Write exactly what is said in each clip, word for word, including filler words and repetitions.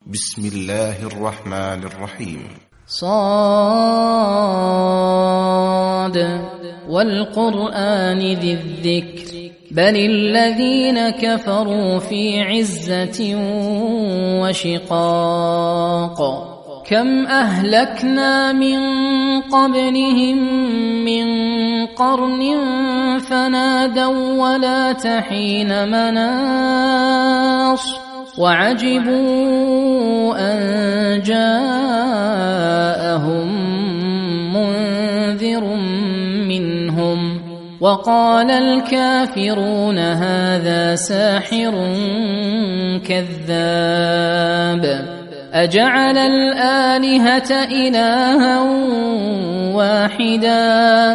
بسم الله الرحمن الرحيم. صاد والقرآن ذي الذكر بل الذين كفروا في عزة وشقاق كم أهلكنا من قبلهم من قرن فنادوا ولا تحين مناص وعجبوا أن جاءهم منذر منهم وقال الكافرون هذا ساحر كذاب أجعل الآلهة إلها واحدا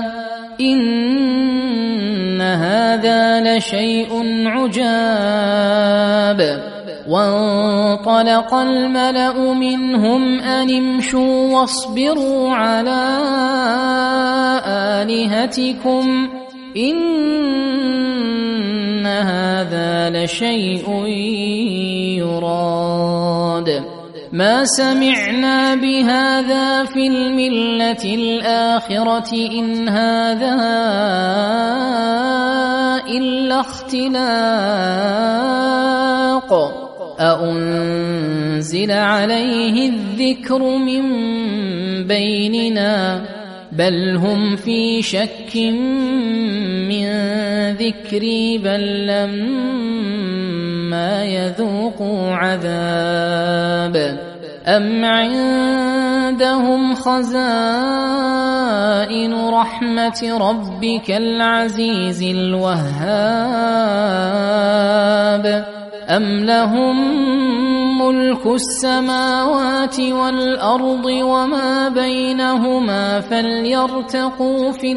إن هذا لشيء عجاب وانطلق الملأ منهم أن امشوا واصبروا على آلهتكم إن هذا لشيء يراد ما سمعنا بهذا في الملة الآخرة إن هذا إلا اختلاق أأنزل عليه الذكر من بيننا بل هم في شك من ذكري بل لما يذوقوا عذاب أم عندهم خزائن رحمة ربك العزيز الوهاب أم لهم ملك السماوات والأرض وما بينهما فليرتقوا في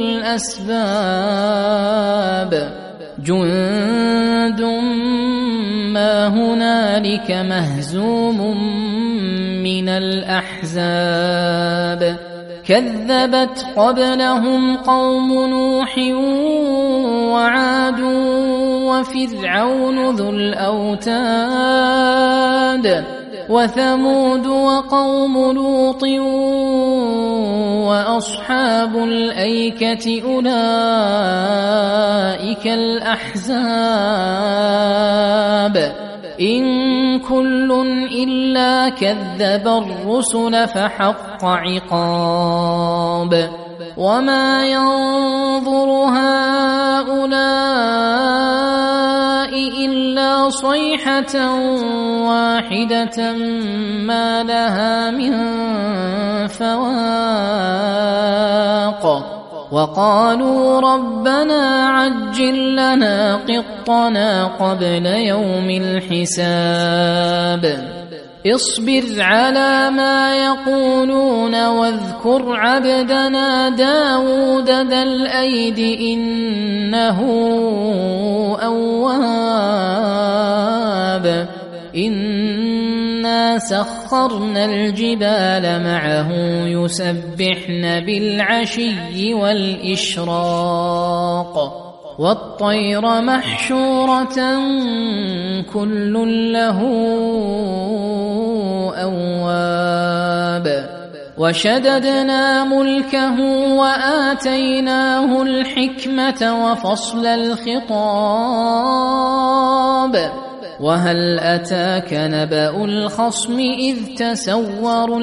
الأسباب جند ما هنالك مهزوم من الأحزاب كذبت قبلهم قوم نوح وعاد وفرعون ذو الأوتاد وثمود وقوم لوط وأصحاب الأيكة أولئك الأحزاب إن كل إلا كذب الرسل فحق عقاب وما ينظر هؤلاء إلا صيحة واحدة ما لها من فواق وقالوا ربنا عجل لنا قطنا قبل يوم الحساب اصبر على ما يقولون واذكر عبدنا داود ذا الأيد إنه أواب إنا سخرنا الجبال معه يسبحن بالعشي والإشراق والطير محشورة كل له أواب وشددنا ملكه وآتيناه الحكمة وفصل الخطاب وهل أتاك نبأ الخصم إذ تسوروا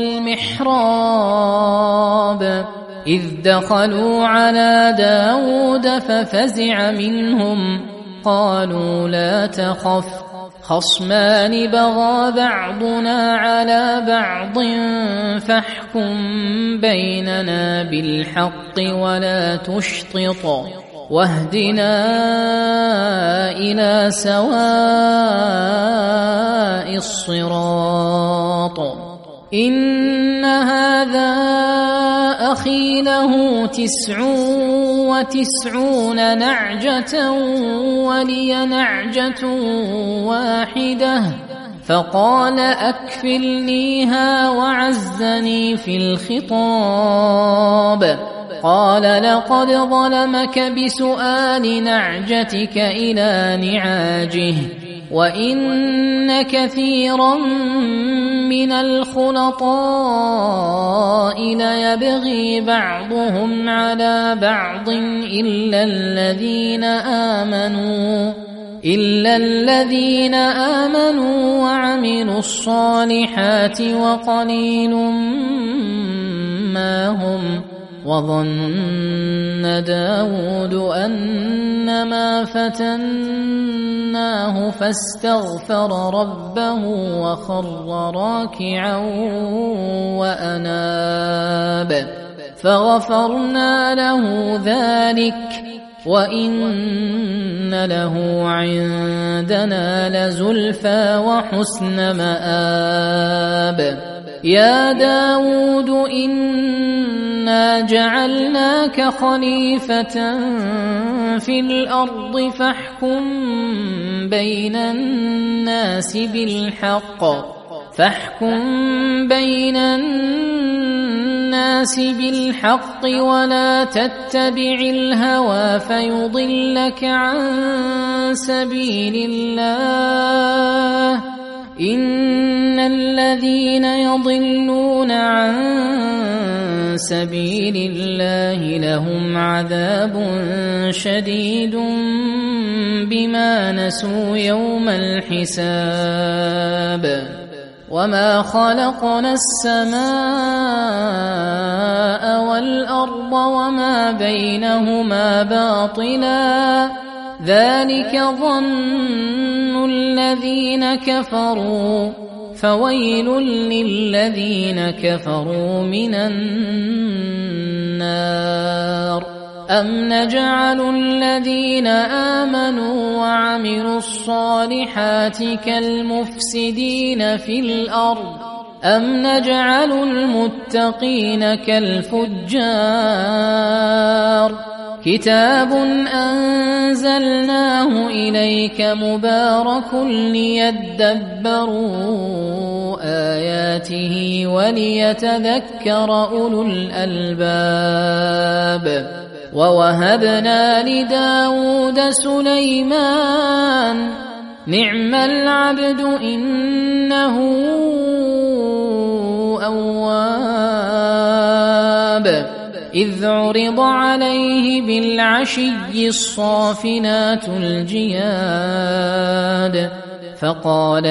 المحراب إذ دخلوا على داود ففزع منهم قالوا لا تخف خصمان بغى بعضنا على بعض فاحكم بيننا بالحق ولا تشطط واهدنا إلى سواء الصراط إن هذا أخي له تسع وتسعون نعجة ولي نعجة واحدة فقال أكفلنيها وعزني في الخطاب قال لقد ظلمك بسؤال نعجتك إلى نعاجه وإن كثيرا من الخلطاء ليبغي بعضهم على بعض إلا الذين آمنوا إلا الذين آمنوا وعملوا الصالحات وقليل ما هم. وظن داود أنما فتناه فاستغفر ربه وخر راكعا وأناب فغفرنا له ذلك وإن له عندنا لزلفى وحسن مآب. يا داود إنا جعلناك خليفة في الأرض فاحكم بين الناس بالحق فاحكم بين الناس بالحق ولا تتبع الهوى فيضلك عن سبيل الله. إن الذين يضلون عن سبيل الله لهم عذاب شديد بما نسوا يوم الحساب. وما خلقنا السماء والأرض وما بينهما باطلا ذلك ظن الذين كفروا فويل للذين كفروا من النار. أم نجعل الذين آمنوا وعملوا الصالحات كالمفسدين في الأرض أم نجعل المتقين كالفجار. كتاب أنزلناه إليك مبارك ليدبروا آياته وليتذكر أولو الألباب. ووهبنا لداود سليمان نعم العبد إنه أواب. إذ عرض عليه بالعشي الصافنات الجياد فقال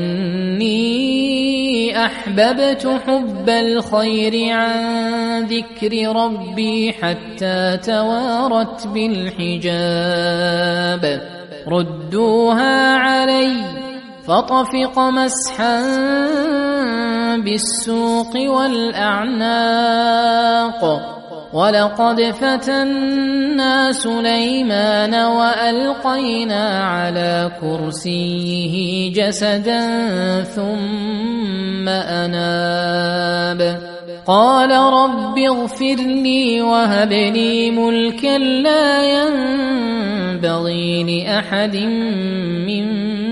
إني أحببت حب الخير عن ذكر ربي حتى توارت بالحجاب. ردوها علي فطفق مسحا بالسوق والأعناق. ولقد فتنا سليمان وألقينا على كرسيه جسدا ثم أناب. قال رب اغفر لي وهب لي ملكا لا ينبغي لأحد من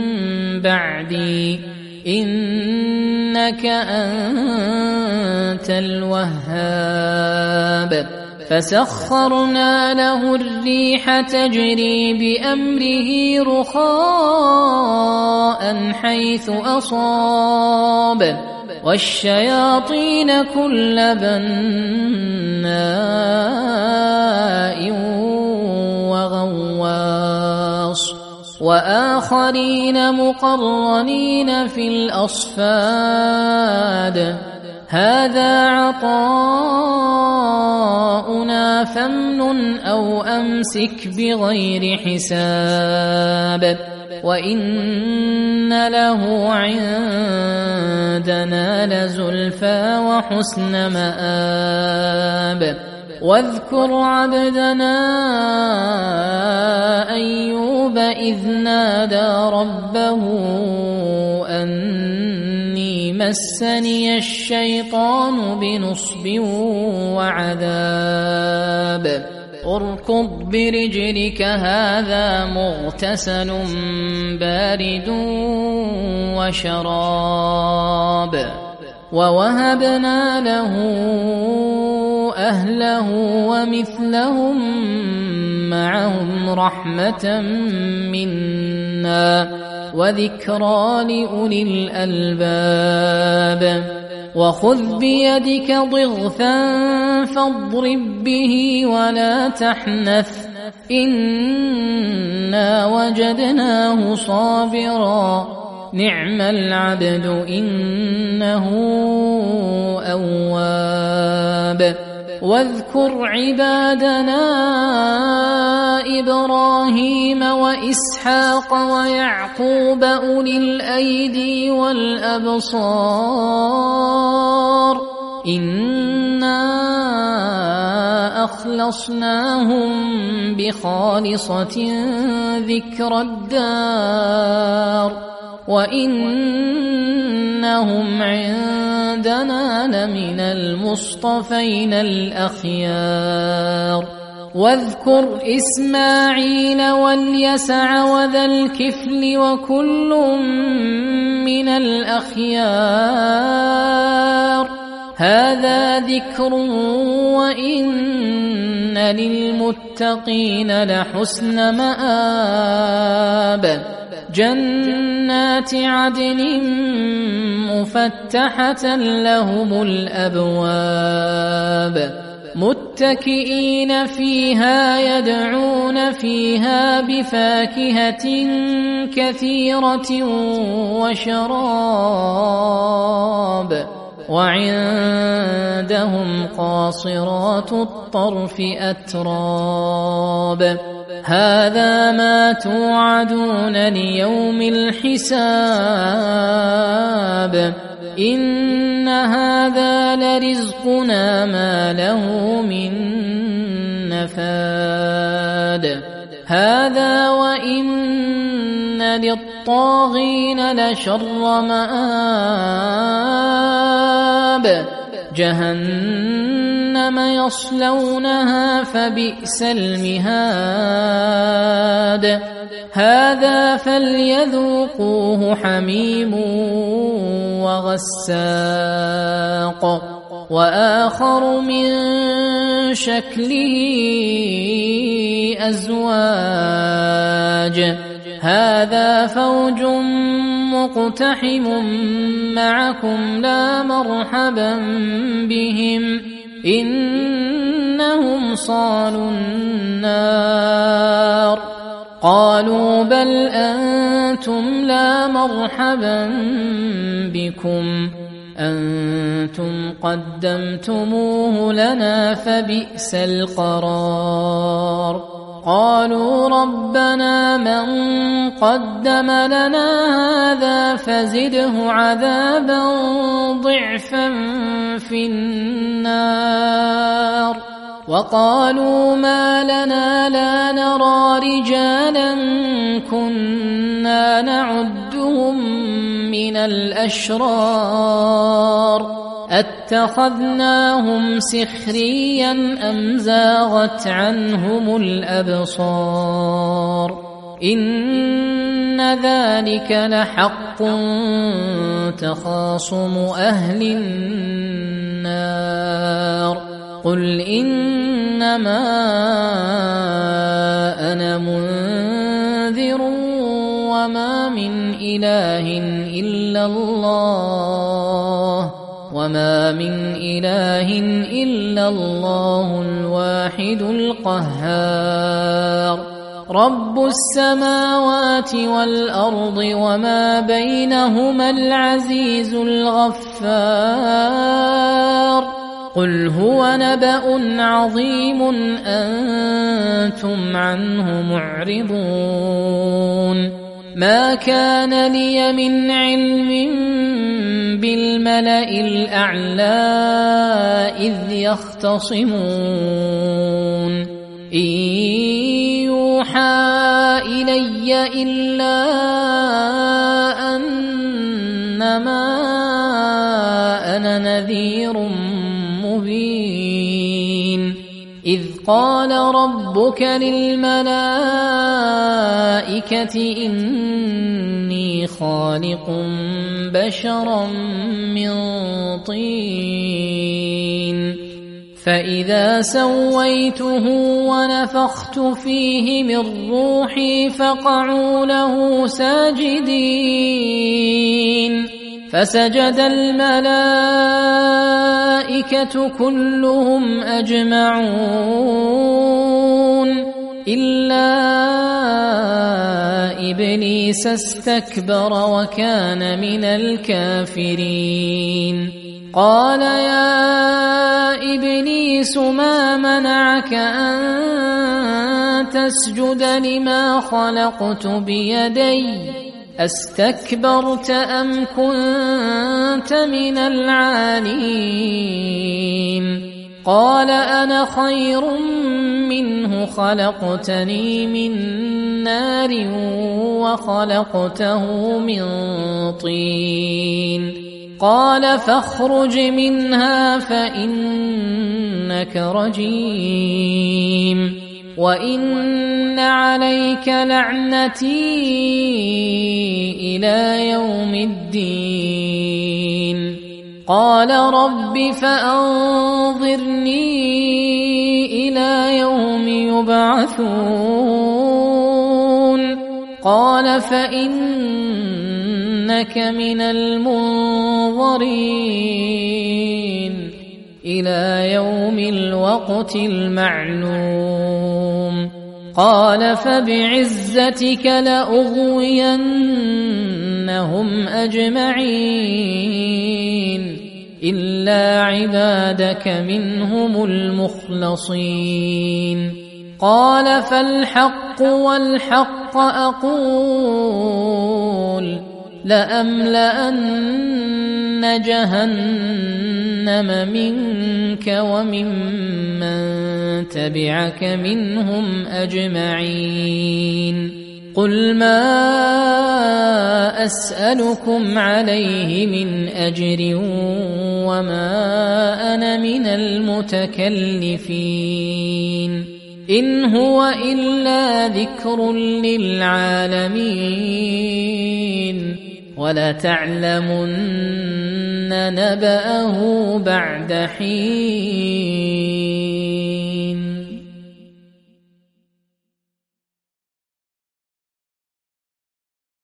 بعدي إنك أنت الوهاب. فسخرنا له الريح تجري بأمره رخاء حيث أصاب والشياطين كل بناء وغواص وآخرين مقرنين في الأصفاد. هذا عطاؤنا فامنن أو أمسك بغير حساب. وإن له عندنا لزلفى وحسن مآب. واذكر عبدنا أيوب إذ نادى ربه أني مسني الشيطان بنصب وعذاب. اركض برجلك هذا مغتسل بارد وشراب. ووهبنا له أهله ومثلهم معهم رحمة منا وذكرى لأولي الألباب وخذ بيدك ضغثا فاضرب به ولا تحنث إنا وجدناه صابرا نعم العبد إنه أواب واذكر عبادنا إبراهيم وإسحاق ويعقوب أولي الأيدي والأبصار إنا أخلصناهم بخالصة ذكر الدار وإنهم عندنا لمن المصطفين الأخيار واذكر إسماعيل واليسع وذا الكفل وكل من الأخيار هذا ذكر وإن للمتقين لحسن مآب جنات عدن مفتحة لهم الأبواب متكئين فيها يدعون فيها بفاكهة كثيرة وشراب وعندهم قاصرات الطرف أتراب هذا ما توعدون ليوم الحساب إن هذا لرزقنا ما له من نفاد هذا وإن للطاغين لشر مآب جهنم يصلونها فبئس المهاد هذا فليذوقوه حميم وغساق وآخر من شكله أزواج هذا فوج مقتحم معكم لا مرحبا بهم إنهم صالوا النار قالوا بل أنتم لا مرحبا بكم أنتم قدمتموه لنا فبئس القرار قالوا ربنا من قدم لنا هذا فزده عذابا ضعفا في النار وقالوا ما لنا لا نرى رجالا كنا نعدهم من الأشرار أتخذناهم سخريا أم زاغت عنهم الأبصار إن ذلك لحق تخاصم أهل النار قل إنما أنا منذر وما من إله إلا الله وما من إله إلا الله الواحد القهار رب السماوات والأرض وما بينهما العزيز الغفار قل هو نبأ عظيم أنتم عنه معرضون ما كان لي من علم بالملأ الأعلى إذ يختصمون إن يوحى إلي إلا أنما أنا نذير مبين إذ قال ربك للملائكة إني خالق بشرا من طين فإذا سويته ونفخت فيه من روحي فقعوا له ساجدين فسجد الملائكة كلهم أجمعون إلا إبليس استكبر وكان من الكافرين قال يا إبليس ما منعك أن تسجد لما خلقت بيدي أستكبرت أم كنت من العالين قال أنا خير منه خلقتني من نار وخلقته من طين قال فاخرج منها فإنك رجيم وإن عليك لعنتي إلى يوم الدين قال رب فأنظرني إلى يوم يبعثون قال فإنك من المنظرين إلى يوم الوقت المعلوم قال فبعزتك لأغوينهم أجمعين إلا عبادك منهم المخلصين قال فالحق والحق أقول لأملأن جهنم منك وممن تبعك منهم أجمعين قل ما أسألكم عليه من أجر وما أنا من المتكلفين إن هو إلا ذكر للعالمين ولتعلمن نبأه بعد حين